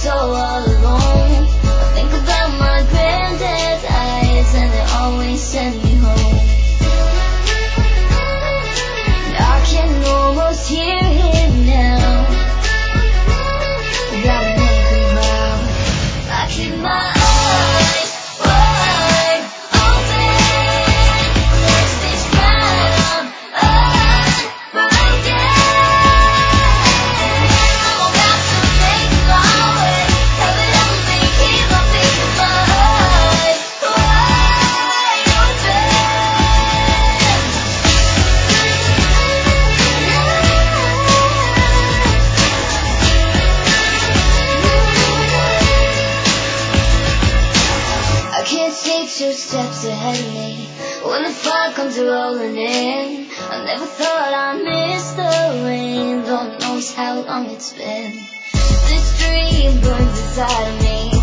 so all alone. I think about my granddad's eyes, and they always send me home. And I can almost hear him now. Got an angry mouth. I keep my eyes wide open. Let's be strong, unbroken. I'm about to make my way. Covered up me, keep my feet in my eyes wide open. I can't see 2 steps ahead of me when the fog comes rolling in. I never thought I'd miss the rain. Lord knows how long it's been. This dream burns inside of me.